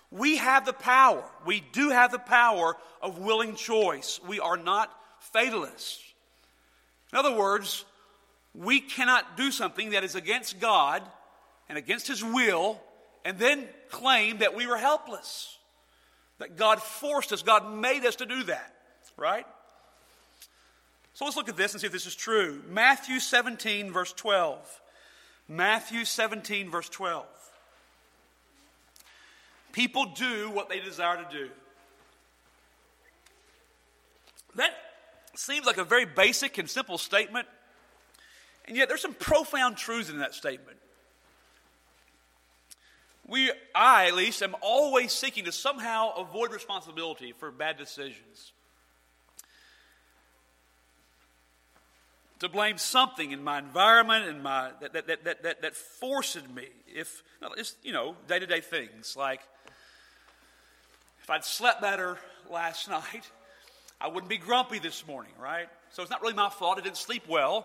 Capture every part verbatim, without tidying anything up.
We have the power. We do have the power of willing choice. We are not fatalists. In other words, we cannot do something that is against God and against His will and then claim that we were helpless. That God forced us, God made us to do that, right? So let's look at this and see if this is true. Matthew seventeen, verse twelve. Matthew seventeen, verse twelve. People do what they desire to do. That seems like a very basic and simple statement, and yet there's some profound truths in that statement. We, I at least, am always seeking to somehow avoid responsibility for bad decisions. To blame something in my environment and my that that that that, that, that forced me. If it's, you know, day-to-day things like if I'd slept better last night, I wouldn't be grumpy this morning, right? So it's not really my fault. I didn't sleep well.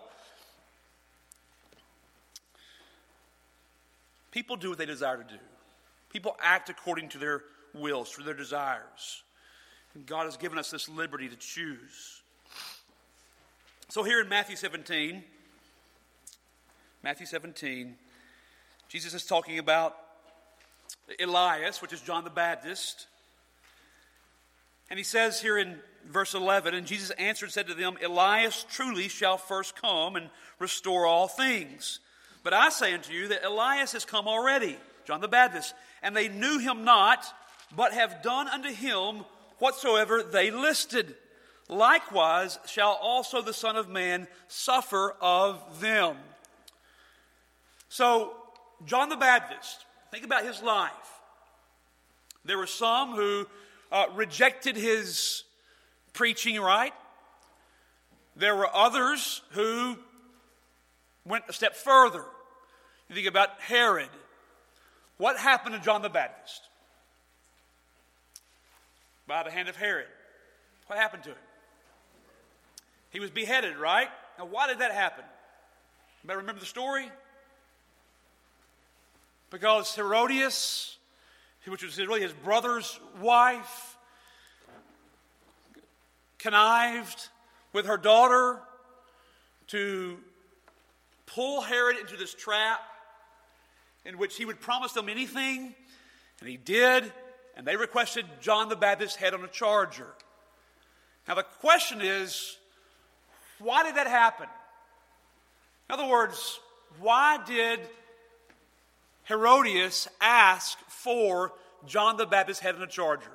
People do what they desire to do. People act according to their wills, to their desires. And God has given us this liberty to choose. So here in Matthew seventeen, Matthew seventeen, Jesus is talking about Elias, which is John the Baptist. And he says here in verse eleven, and Jesus answered and said to them, Elias truly shall first come and restore all things. But I say unto you that Elias has come already, John the Baptist, and they knew him not, but have done unto him whatsoever they listed. Likewise shall also the Son of Man suffer of them. So, John the Baptist, think about his life. There were some who uh, rejected his preaching, right? There were others who went a step further. You think about Herod. What happened to John the Baptist? By the hand of Herod. What happened to him? He was beheaded, right? Now, why did that happen? You better remember the story. Because Herodias, which was really his brother's wife, connived with her daughter to pull Herod into this trap in which he would promise them anything, and he did, and they requested John the Baptist's head on a charger. Now the question is, why did that happen? In other words, why did Herodias ask for John the Baptist's head on a charger?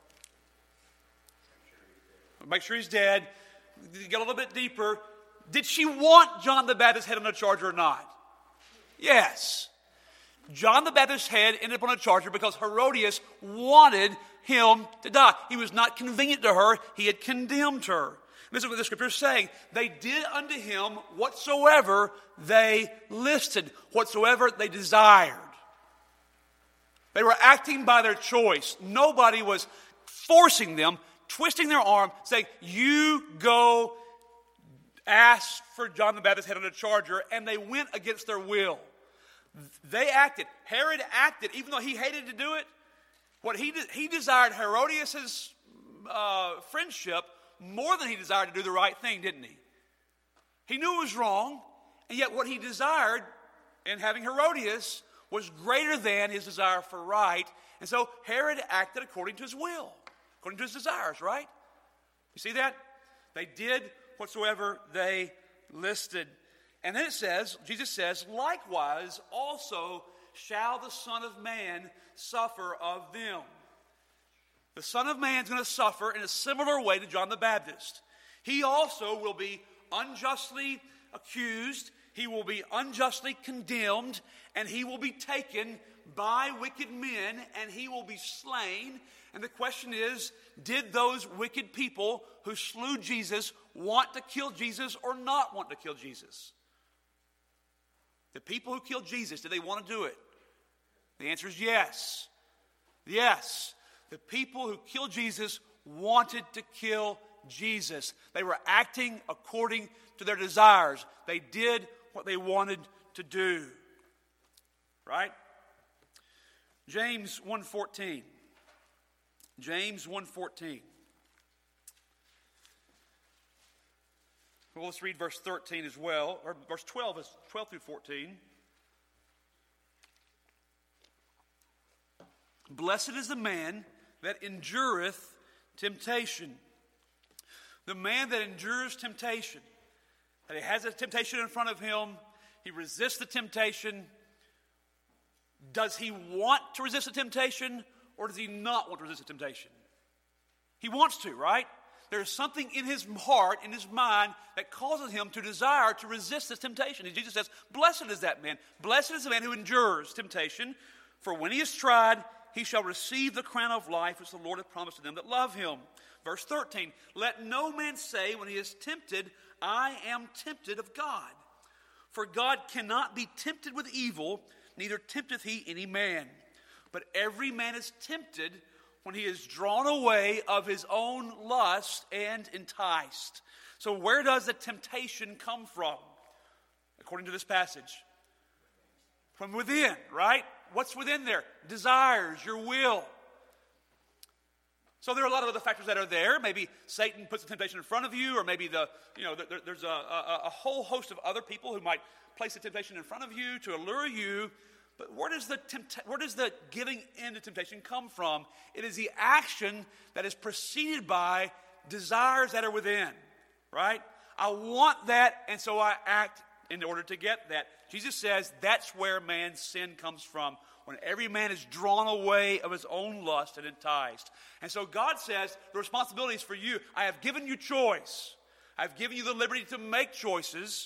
Make sure he's dead. Get a little bit deeper. Did she want John the Baptist's head on a charger or not? Yes. John the Baptist's head ended up on a charger because Herodias wanted him to die. He was not convenient to her. He had condemned her. This is what the Scripture is saying. They did unto him whatsoever they listed, whatsoever they desired. They were acting by their choice. Nobody was forcing them, twisting their arm, saying, you go ask for John the Baptist's head on a charger, and they went against their will. They acted. Herod acted, even though he hated to do it. What he did, he desired Herodias' uh, friendship more than he desired to do the right thing, didn't he? He knew it was wrong, and yet what he desired in having Herodias was greater than his desire for right. And so Herod acted according to his will, according to his desires, right? You see that? They did whatsoever they listed. And then it says, Jesus says, likewise also shall the Son of Man suffer of them. The Son of Man is going to suffer in a similar way to John the Baptist. He also will be unjustly accused, he will be unjustly condemned, and he will be taken by wicked men, and he will be slain. And the question is, did those wicked people who slew Jesus want to kill Jesus or not want to kill Jesus? The people who killed Jesus, did they want to do it? The answer is yes. Yes. The people who killed Jesus wanted to kill Jesus. They were acting according to their desires. They did what they wanted to do. Right? James one fourteen. James one fourteen. Well, let's read verse thirteen as well, or verse twelve, is twelve through fourteen. Blessed is the man that endureth temptation. The man that endures temptation. That he has a temptation in front of him. He resists the temptation. Does he want to resist the temptation, or does he not want to resist the temptation? He wants to, right? There's something in his heart, in his mind, that causes him to desire to resist this temptation. And Jesus says, blessed is that man. Blessed is the man who endures temptation. For when he is tried, he shall receive the crown of life which the Lord hath promised to them that love him. Verse thirteen, let no man say when he is tempted, I am tempted of God. For God cannot be tempted with evil, neither tempteth he any man. But every man is tempted when he is drawn away of his own lust and enticed. So where does the temptation come from? According to this passage. From within, right? What's within there? Desires, your will. So there are a lot of other factors that are there. Maybe Satan puts the temptation in front of you, or maybe the you know there, there's a, a, a whole host of other people who might place the temptation in front of you to allure you. But where does the tempt- where does the giving in to temptation come from? It is the action that is preceded by desires that are within, right? I want that, and so I act in order to get that. Jesus says that's where man's sin comes from, when every man is drawn away of his own lust and enticed. And so God says the responsibility is for you. I have given you choice. I've given you the liberty to make choices,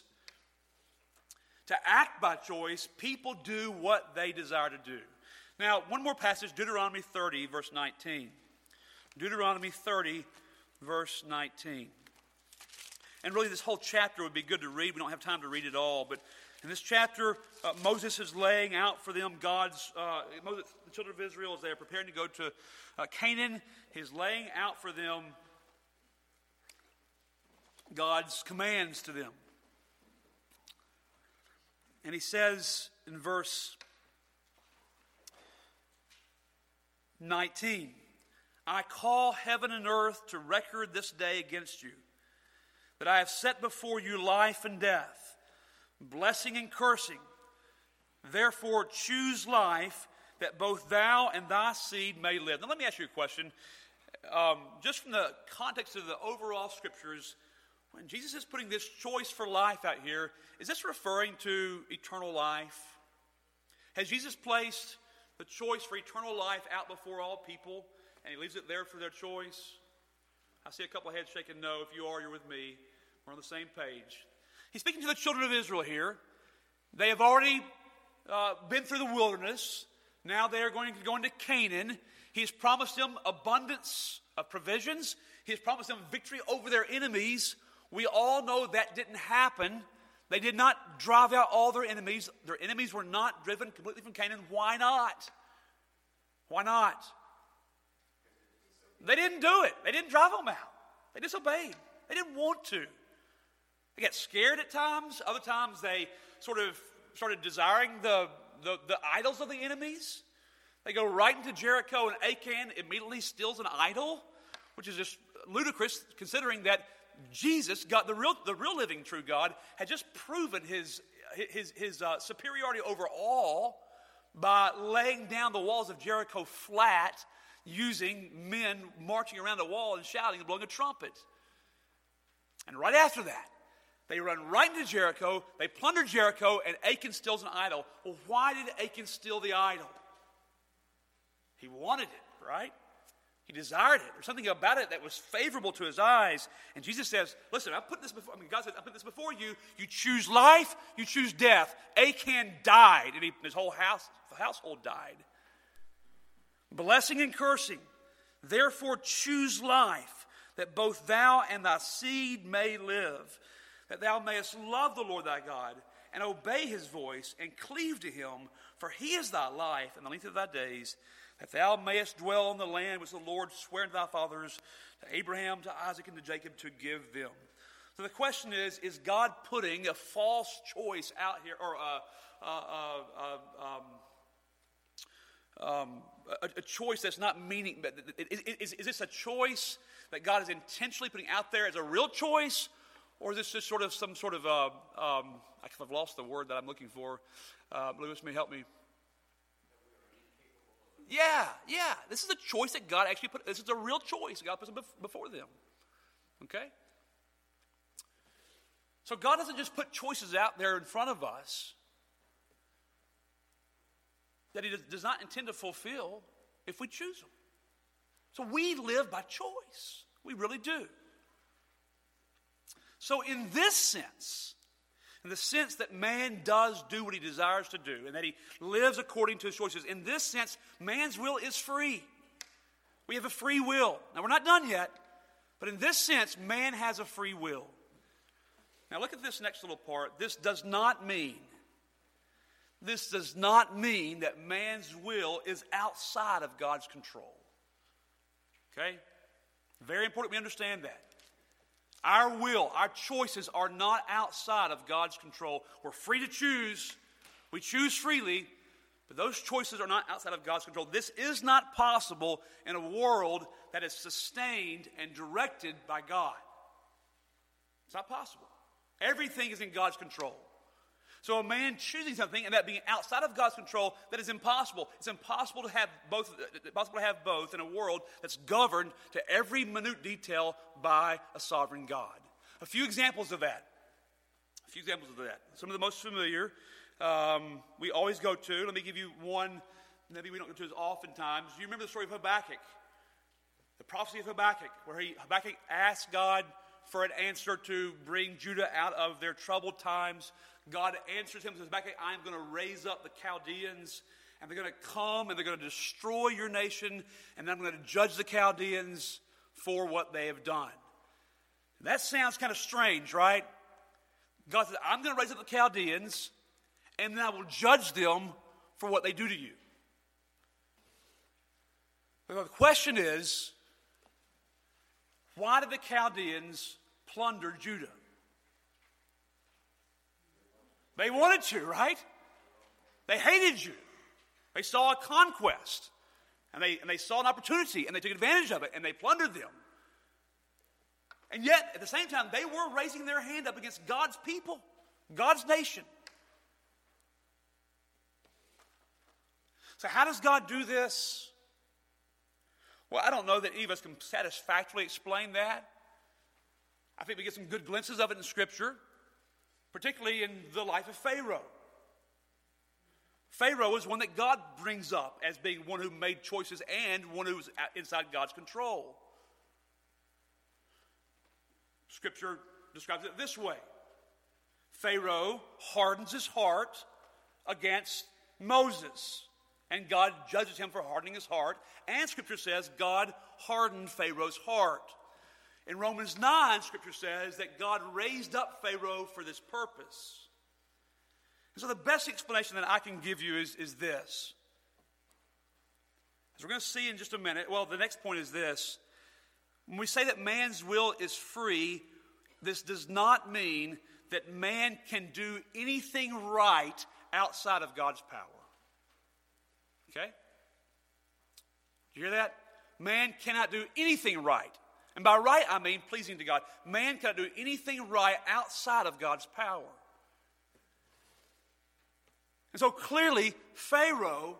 to act by choice. People do what they desire to do. Now, one more passage, Deuteronomy thirty, verse nineteen. Deuteronomy thirty, verse nineteen. And really, this whole chapter would be good to read. We don't have time to read it all. But in this chapter, uh, Moses is laying out for them God's, uh, Moses, the children of Israel, as they are preparing to go to uh, Canaan, he's laying out for them God's commands to them. And he says in verse nineteen, I call heaven and earth to record this day against you, that I have set before you life and death, blessing and cursing. Therefore choose life, that both thou and thy seed may live. Now let me ask you a question. Um, just from the context of the overall scriptures, when Jesus is putting this choice for life out here, is this referring to eternal life? Has Jesus placed the choice for eternal life out before all people, and he leaves it there for their choice? I see a couple of heads shaking no. If you are, you're with me. We're on the same page. He's speaking to the children of Israel here. They have already uh, been through the wilderness. Now they are going to go into Canaan. He has promised them abundance of provisions. He has promised them victory over their enemies. We all know that didn't happen. They did not drive out all their enemies. Their enemies were not driven completely from Canaan. Why not? Why not? They didn't do it. They didn't drive them out. They disobeyed. They didn't want to. They got scared at times. Other times they sort of started desiring the, the, the idols of the enemies. They go right into Jericho, and Achan immediately steals an idol, which is just ludicrous considering that Jesus, God, the real, the real living true God, had just proven his, his, his uh, superiority over all by laying down the walls of Jericho flat, using men marching around the wall and shouting and blowing a trumpet. And right after that, they run right into Jericho, they plunder Jericho, and Achan steals an idol. Well, why did Achan steal the idol? He wanted it, right? He desired it. There's something about it that was favorable to his eyes. And Jesus says, listen, I put this before, I mean, God said, I put this before you. You choose life, you choose death. Achan died, and he, his whole house, household died. Blessing and cursing. Therefore choose life, that both thou and thy seed may live, that thou mayest love the Lord thy God, and obey his voice, and cleave to him, for he is thy life and the length of thy days, that thou mayest dwell in the land which the Lord sware unto thy fathers, to Abraham, to Isaac, and to Jacob, to give them. So the question is, is God putting a false choice out here, or a, a, a, a, um, um, a, a choice that's not meaning. But is, is, is this a choice that God is intentionally putting out there as a real choice, or is this just sort of some sort of uh, um, I've lost the word that I'm looking for. Uh, Lewis, may help me. Yeah, yeah. This is a choice that God actually put. This is a real choice God puts before them. Okay. So God doesn't just put choices out there in front of us that He does not intend to fulfill if we choose them. So we live by choice. We really do. So in this sense, in the sense that man does do what he desires to do and that he lives according to his choices, in this sense, man's will is free. We have a free will. Now, we're not done yet, but in this sense, man has a free will. Now, look at this next little part. This does not mean, this does not mean that man's will is outside of God's control. Okay? Very important we understand that. Our will, our choices are not outside of God's control. We're free to choose. We choose freely, but those choices are not outside of God's control. This is not possible in a world that is sustained and directed by God. It's not possible. Everything is in God's control. So a man choosing something and that being outside of God's control, that is impossible. It's impossible to have both, impossible to have both in a world that's governed to every minute detail by a sovereign God. A few examples of that. A few examples of that. Some of the most familiar um, we always go to. Let me give you one. Maybe we don't go to as oftentimes. Do you remember the story of Habakkuk? The prophecy of Habakkuk, where he, Habakkuk asked God for an answer to bring Judah out of their troubled times. God answers him and says, Habakkuk, I'm going to raise up the Chaldeans, and they're going to come, and they're going to destroy your nation, and then I'm going to judge the Chaldeans for what they have done. That sounds kind of strange, right? God says, I'm going to raise up the Chaldeans, and then I will judge them for what they do to you. But the question is, why did the Chaldeans plunder Judah? They wanted to, right? They hated you. They saw a conquest. And they, and they saw an opportunity, and they took advantage of it, and they plundered them. And yet, at the same time, they were raising their hand up against God's people, God's nation. So how does God do this? Well, I don't know that any of us can satisfactorily explain that. I think we get some good glimpses of it in Scripture, particularly in the life of Pharaoh. Pharaoh is one that God brings up as being one who made choices and one who was inside God's control. Scripture describes it this way. Pharaoh hardens his heart against Moses, and God judges him for hardening his heart. And Scripture says God hardened Pharaoh's heart. In Romans nine, Scripture says that God raised up Pharaoh for this purpose. And so the best explanation that I can give you is, is this. As we're going to see in just a minute, well, the next point is this. When we say that man's will is free, this does not mean that man can do anything right outside of God's power. Okay? Do you hear that? Man cannot do anything right. And by right, I mean pleasing to God. Man cannot do anything right outside of God's power. And so clearly, Pharaoh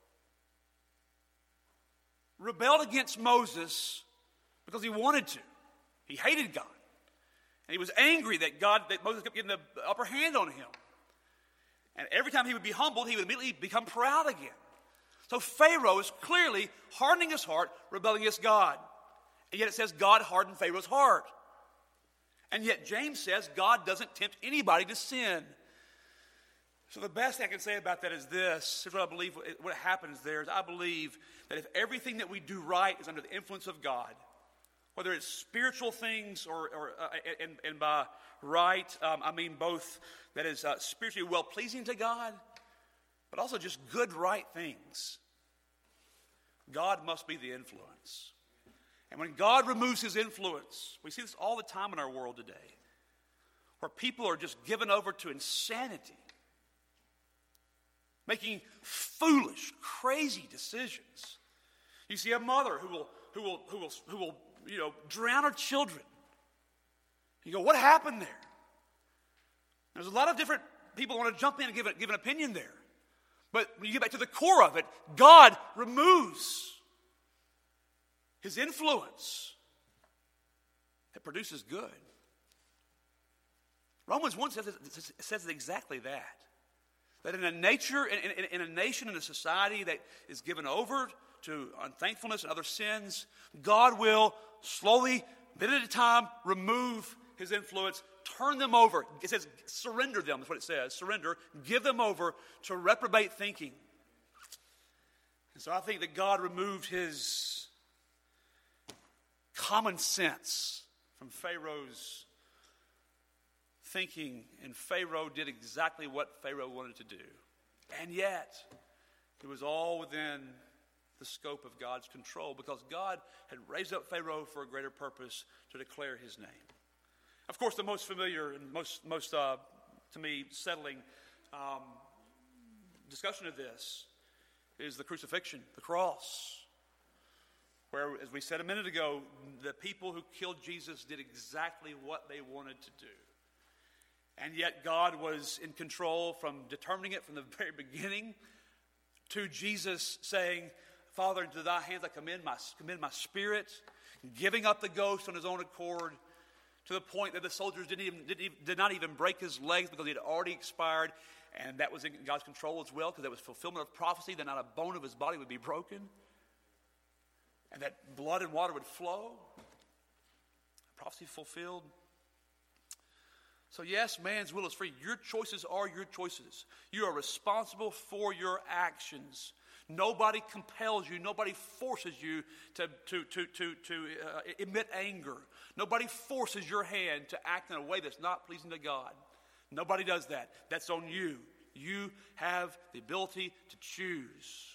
rebelled against Moses because he wanted to. He hated God. And he was angry that God, that Moses kept getting the upper hand on him. And every time he would be humbled, he would immediately become proud again. So Pharaoh is clearly hardening his heart, rebelling against God. And yet it says God hardened Pharaoh's heart. And yet James says God doesn't tempt anybody to sin. So the best thing I can say about that is this. Here's what I believe, what happens there is I believe that if everything that we do right is under the influence of God, whether it's spiritual things or, or uh, and, and by right, um, I mean both that is uh, spiritually well-pleasing to God, but also just good, right things, God must be the influence. And when God removes his influence, we see this all the time in our world today, where people are just given over to insanity. making foolish, crazy decisions. You see a mother who will, who will, who will, who will, you know, drown her children. You go, what happened there? There's a lot of different people who want to jump in and give, a, give an opinion there. But when you get back to the core of it, God removes his influence that produces good. Romans one says, says exactly that. That in a nature, in, in, in a nation, in a society that is given over to unthankfulness and other sins, God will slowly, bit at a time, remove his influence, turn them over. It says surrender them, that's what it says. Surrender, give them over to reprobate thinking. And so I think that God removed his common sense from Pharaoh's thinking, and Pharaoh did exactly what Pharaoh wanted to do. And yet, it was all within the scope of God's control, because God had raised up Pharaoh for a greater purpose, to declare his name. Of course, the most familiar and most, most uh, to me, settling um, discussion of this is the crucifixion, the cross, where, as we said a minute ago, the people who killed Jesus did exactly what they wanted to do. And yet God was in control from determining it from the very beginning, to Jesus saying, Father, into thy hands I commend my, commend my spirit, giving up the ghost on his own accord, to the point that the soldiers didn't even, didn't even, did not even break his legs because he had already expired. And that was in God's control as well, because that was fulfillment of prophecy, that not a bone of his body would be broken, and that blood and water would flow. Prophecy fulfilled. So yes, man's will is free. Your choices are your choices. You are responsible for your actions. Nobody compels you. Nobody forces you to, to, to, to, to uh, emit anger. Nobody forces your hand to act in a way that's not pleasing to God. Nobody does that. That's on you. You have the ability to choose.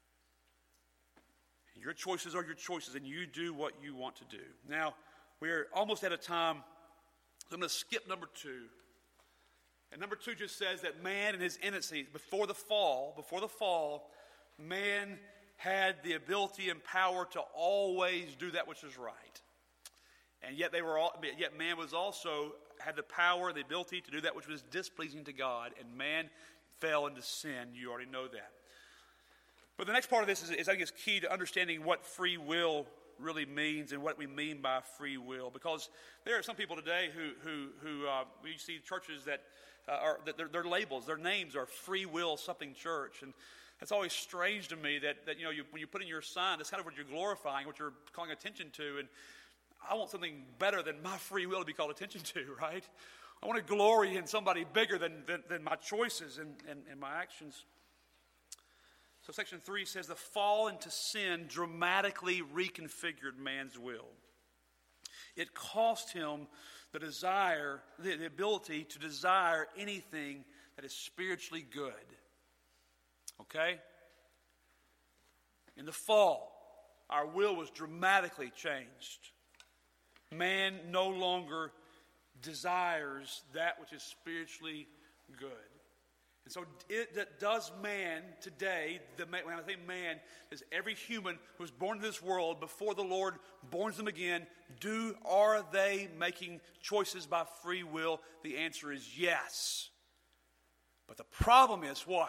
Your choices are your choices, and you do what you want to do. Now, we're almost out of time. So I'm going to skip number two. And number two just says that man in his innocency, before the fall, before the fall, man had the ability and power to always do that which is right. And yet they were all, yet man was also had the power, the ability to do that which was displeasing to God, and man fell into sin. You already know that. But the next part of this is, is I think, is key to understanding what free will really means and what we mean by free will, because there are some people today who who who uh, we see churches that uh, are that their, their labels, their names are Free Will something church, and that's always strange to me that that you know you, when you put in your sign, that's kind of what you're glorifying, what you're calling attention to, and I want something better than my free will to be called attention to, right? I want to glory in somebody bigger than than, than my choices and, and, and my actions. So section three says the fall into sin dramatically reconfigured man's will. It cost him the desire, the, the ability to desire anything that is spiritually good. Okay? In the fall, our will was dramatically changed. Man no longer desires that which is spiritually good. And so it, that does man today, the man, when I say man, is every human who was born into this world before the Lord borns them again, do, are they making choices by free will? The answer is yes. But the problem is what?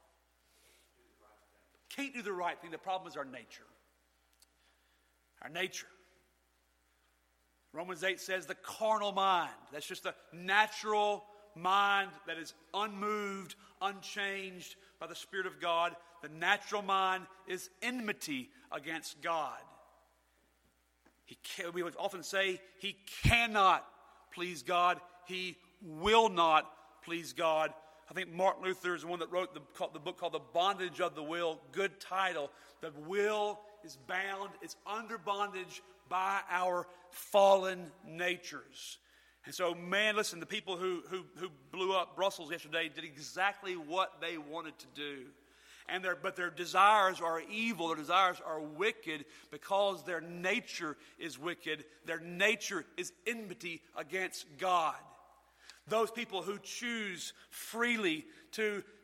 Can't do the right thing. The problem is our nature. Our nature. Romans eight says the carnal mind. That's just the natural mind that is unmoved, unchanged by the Spirit of God. The natural mind is enmity against God. He can, we would often say he cannot please God. He will not please God. I think Martin Luther is the one that wrote the, the book called The Bondage of the Will. Good title. The will is bound. It's under bondage by our fallen natures. And so, man, listen, the people who, who, who blew up Brussels yesterday did exactly what they wanted to do. And their, but their desires are evil. Their desires are wicked because their nature is wicked. Their nature is enmity against God. Those people who choose freely to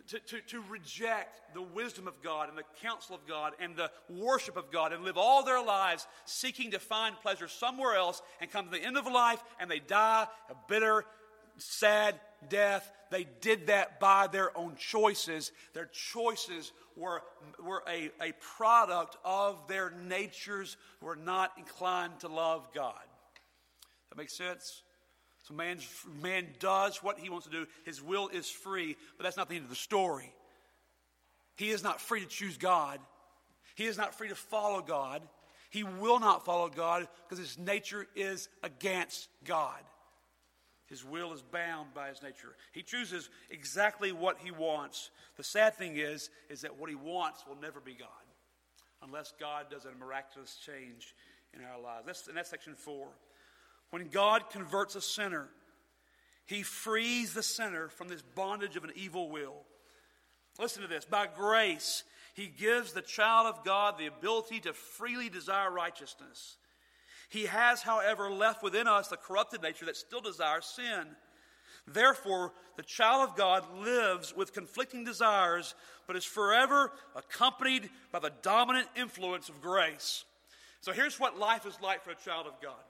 to, to, to reject the wisdom of God and the counsel of God and the worship of God and live all their lives seeking to find pleasure somewhere else and come to the end of life and they die a bitter, sad death. They did that by their own choices. Their choices were, were a, a product of their natures who were not inclined to love God. That makes sense? So man's, man does what he wants to do. His will is free, but that's not the end of the story. He is not free to choose God. He is not free to follow God. He will not follow God because his nature is against God. His will is bound by his nature. He chooses exactly what he wants. The sad thing is, is that what he wants will never be God unless God does a miraculous change in our lives. That's, and that's section four. When God converts a sinner, he frees the sinner from this bondage of an evil will. Listen to this. By grace, he gives the child of God the ability to freely desire righteousness. He has, however, left within us the corrupted nature that still desires sin. Therefore, the child of God lives with conflicting desires, but is forever accompanied by the dominant influence of grace. So here's what life is like for a child of God.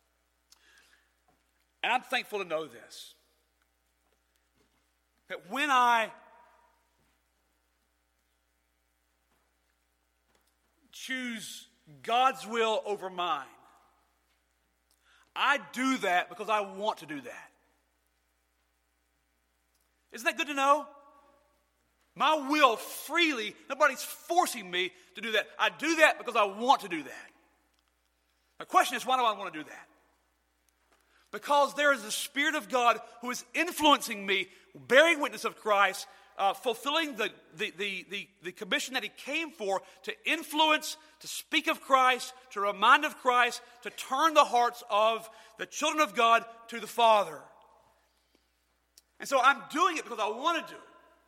And I'm thankful to know this. That when I choose God's will over mine, I do that because I want to do that. Isn't that good to know? My will freely, nobody's forcing me to do that. I do that because I want to do that. The question is, why do I want to do that? Because there is the Spirit of God who is influencing me, bearing witness of Christ, uh, fulfilling the, the, the, the, the commission that he came for, to influence, to speak of Christ, to remind of Christ, to turn the hearts of the children of God to the Father. And so I'm doing it because I want to do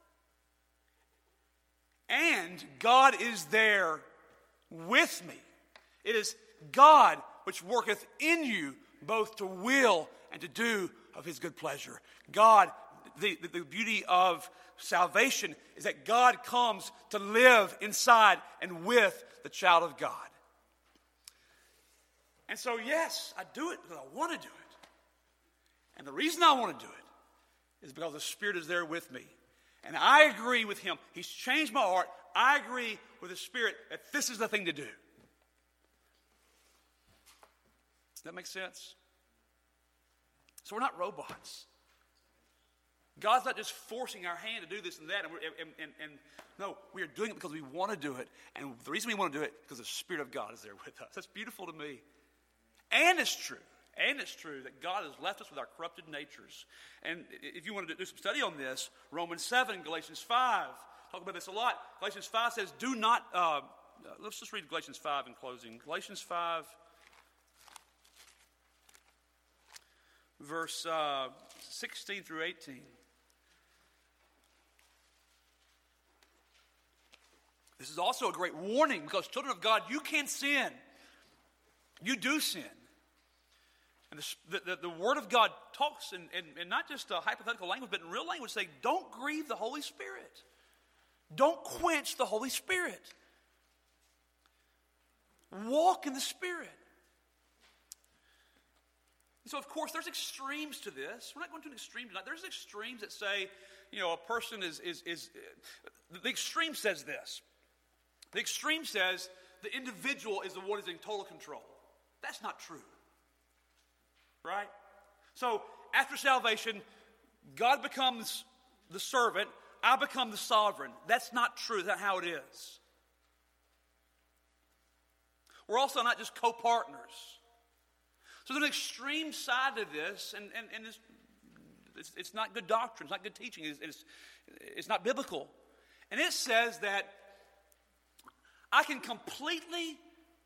it. And God is there with me. It is God which worketh in you both to will and to do of his good pleasure. God, the, the, the beauty of salvation is that God comes to live inside and with the child of God. And so, yes, I do it because I want to do it. And the reason I want to do it is because the Spirit is there with me. And I agree with him. He's changed my heart. I agree with the Spirit that this is the thing to do. Does that make sense? So we're not robots. God's not just forcing our hand to do this and that. And, we're, and, and, and no, we are doing it because we want to do it. And the reason we want to do it is because the Spirit of God is there with us. That's beautiful to me. And it's true. And it's true that God has left us with our corrupted natures. And if you want to do some study on this, Romans seven, Galatians five, talk about this a lot. Galatians five says, do not, uh, let's just read Galatians five in closing. Galatians five, verse uh, sixteen through eighteen. This is also a great warning because children of God, you can sin. You do sin. And the, the, the Word of God talks in, in, in not just a hypothetical language, but in real language, saying, don't grieve the Holy Spirit. Don't quench the Holy Spirit. Walk in the Spirit. So, of course, there's extremes to this. We're not going to an extreme tonight. There's extremes that say, you know, a person is, is, is uh, the extreme says this. The extreme says the individual is the one who's in total control. That's not true. Right? So, after salvation, God becomes the servant, I become the sovereign. That's not true. That's not how it is. We're also not just co-partners. So there's an extreme side to this, and, and, and it's, it's, it's not good doctrine, it's not good teaching, it's, it's, it's not biblical. And it says that I can completely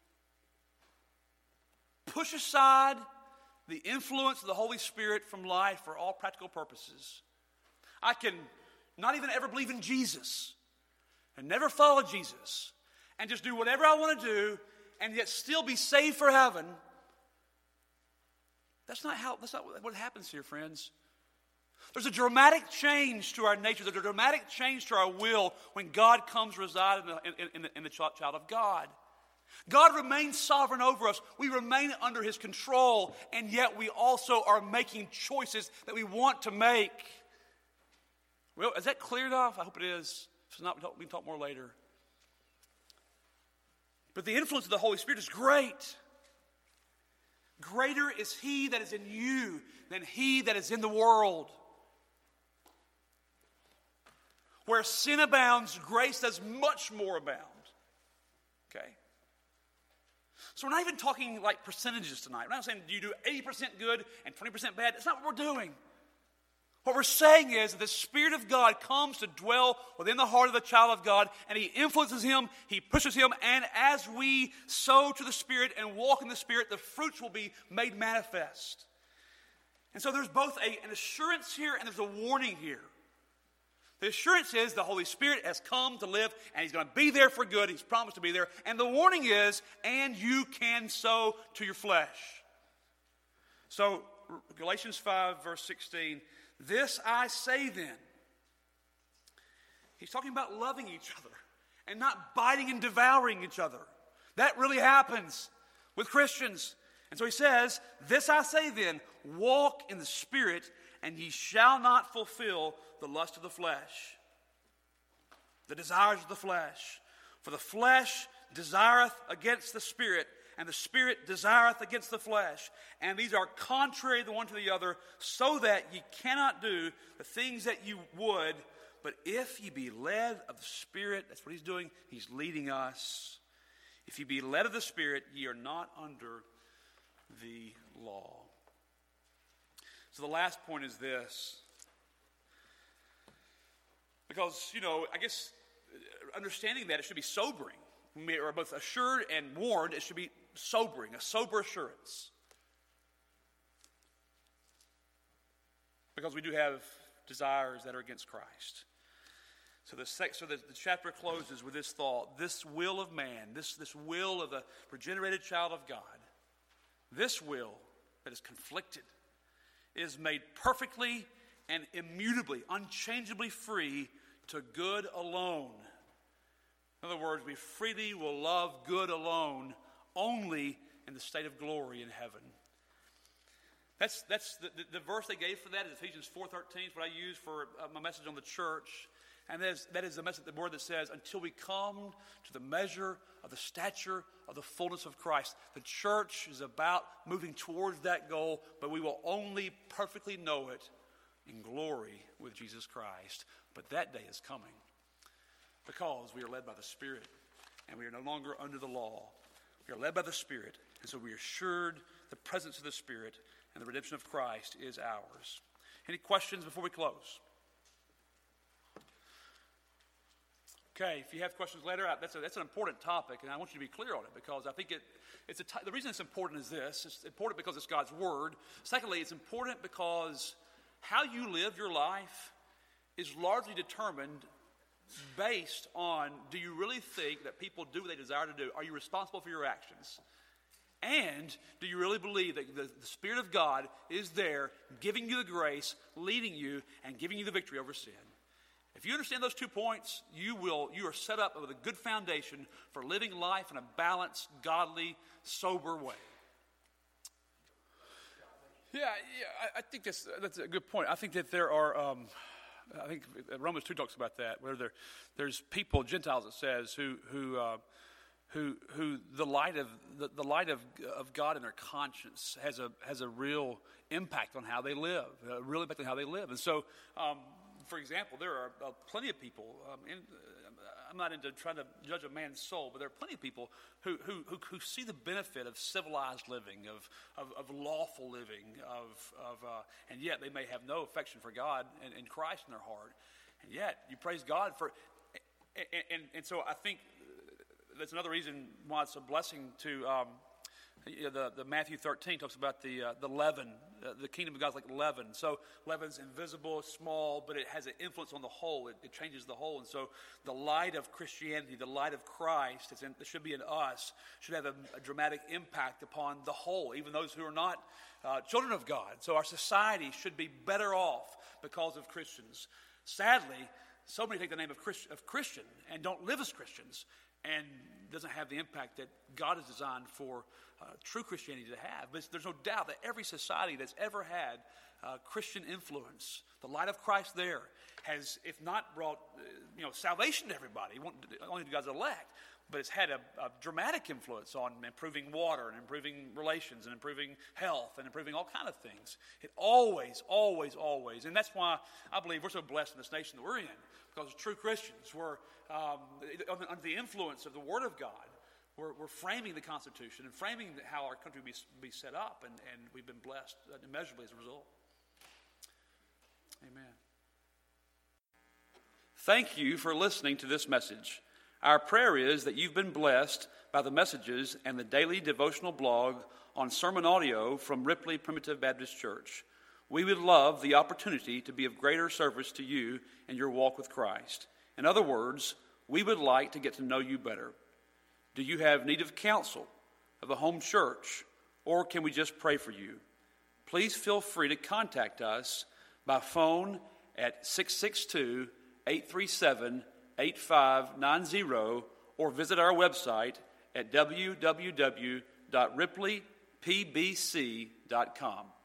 push aside the influence of the Holy Spirit from life for all practical purposes. I can not even ever believe in Jesus and never follow Jesus and just do whatever I want to do and yet still be saved for heaven. That's not how, that's not what happens here, friends. There's a dramatic change to our nature. There's a dramatic change to our will when God comes to reside in the, in, in the, in the child of God. God remains sovereign over us. We remain under his control, and yet we also are making choices that we want to make. Well, is that clear enough? I hope it is. If it's not, we, talk, we can talk more later. But the influence of the Holy Spirit is great. Greater is he that is in you than he that is in the world. Where sin abounds, grace does much more abound. Okay? So we're not even talking like percentages tonight. We're not saying, do you do eighty percent good and twenty percent bad? That's not what we're doing. What we're saying is that the Spirit of God comes to dwell within the heart of the child of God, and he influences him, he pushes him, and as we sow to the Spirit and walk in the Spirit, the fruits will be made manifest. And so there's both a, an assurance here and there's a warning here. The assurance is the Holy Spirit has come to live, and he's going to be there for good. He's promised to be there. And the warning is, and you can sow to your flesh. So Galatians five, verse sixteen, this I say then. He's talking about loving each other and not biting and devouring each other. That really happens with Christians. And so he says, this I say then, walk in the Spirit, and ye shall not fulfill the lust of the flesh, the desires of the flesh. For the flesh desireth against the Spirit, and the Spirit desireth against the flesh. And these are contrary the one to the other, so that ye cannot do the things that you would. But if ye be led of the Spirit, that's what he's doing, he's leading us. If ye be led of the Spirit, ye are not under the law. So the last point is this. Because, you know, I guess understanding that it should be sobering. We are both assured and warned. It should be sobering, a sober assurance. Because we do have desires that are against Christ. So the, so the, the chapter closes with this thought. This will of man, this, this will of the regenerated child of God, this will that is conflicted, is made perfectly and immutably, unchangeably free to good alone. In other words, we freely will love good alone, only in the state of glory in heaven. That's, that's the, the, the verse they gave for that is Ephesians four thirteen. It's what I use for uh, my message on the church. And that is, that is the message, the word that says, until we come to the measure of the stature of the fullness of Christ. The church is about moving towards that goal, but we will only perfectly know it in glory with Jesus Christ. But that day is coming because we are led by the Spirit and we are no longer under the law. We are led by the Spirit, and so we are assured the presence of the Spirit and the redemption of Christ is ours. Any questions before we close? Okay, if you have questions later, that's, a, that's an important topic, and I want you to be clear on it because I think it, it's a t- the reason it's important is this. It's important because it's God's Word. Secondly, it's important because how you live your life is largely determined based on, do you really think that people do what they desire to do? Are you responsible for your actions? And do you really believe that the, the Spirit of God is there giving you the grace, leading you, and giving you the victory over sin? If you understand those two points, you will you are set up with a good foundation for living life in a balanced, godly, sober way. Yeah, yeah, I, I think that's that's a good point. I think that there are, um, I think Romans two talks about that, where there there's people, Gentiles, it says, who who uh, who who the light of the, the light of of God in their conscience has a has a real impact on how they live, a real impact on how they live, and so. Um, For example, there are uh, plenty of people, um, in, uh, I'm not into trying to judge a man's soul, but there are plenty of people who who, who, who see the benefit of civilized living, of of, of lawful living, of, of uh, and yet they may have no affection for God and, and Christ in their heart. And yet, you praise God for, and, and, and so I think that's another reason why it's a blessing to, um, You know, the, the Matthew thirteen talks about the uh, the leaven. Uh, the kingdom of God is like leaven. So leaven's invisible, small, but it has an influence on the whole. It, it changes the whole. And so the light of Christianity, the light of Christ that's in, that should be in us, should have a, a dramatic impact upon the whole, even those who are not uh, children of God. So our society should be better off because of Christians. Sadly, so many take the name of, Christ, of Christian and don't live as Christians, and doesn't have the impact that God has designed for uh, true Christianity to have. But there's no doubt that every society that's ever had uh, Christian influence, the light of Christ there has, if not brought uh, you know, salvation to everybody, only to God's elect, but it's had a, a dramatic influence on improving water and improving relations and improving health and improving all kinds of things. It always, always, always. And that's why I believe we're so blessed in this nation that we're in, because as true Christians, we're um, under the influence of the Word of God. We're, we're framing the Constitution and framing how our country will be, be set up, and, and we've been blessed immeasurably as a result. Amen. Thank you for listening to this message. Our prayer is that you've been blessed by the messages and the daily devotional blog on sermon audio from Ripley Primitive Baptist Church. We would love the opportunity to be of greater service to you in your walk with Christ. In other words, we would like to get to know you better. Do you have need of counsel, of a home church, or can we just pray for you? Please feel free to contact us by phone at six six two, eight three seven, eight five nine zero or visit our website at w w w dot ripley p b c dot com.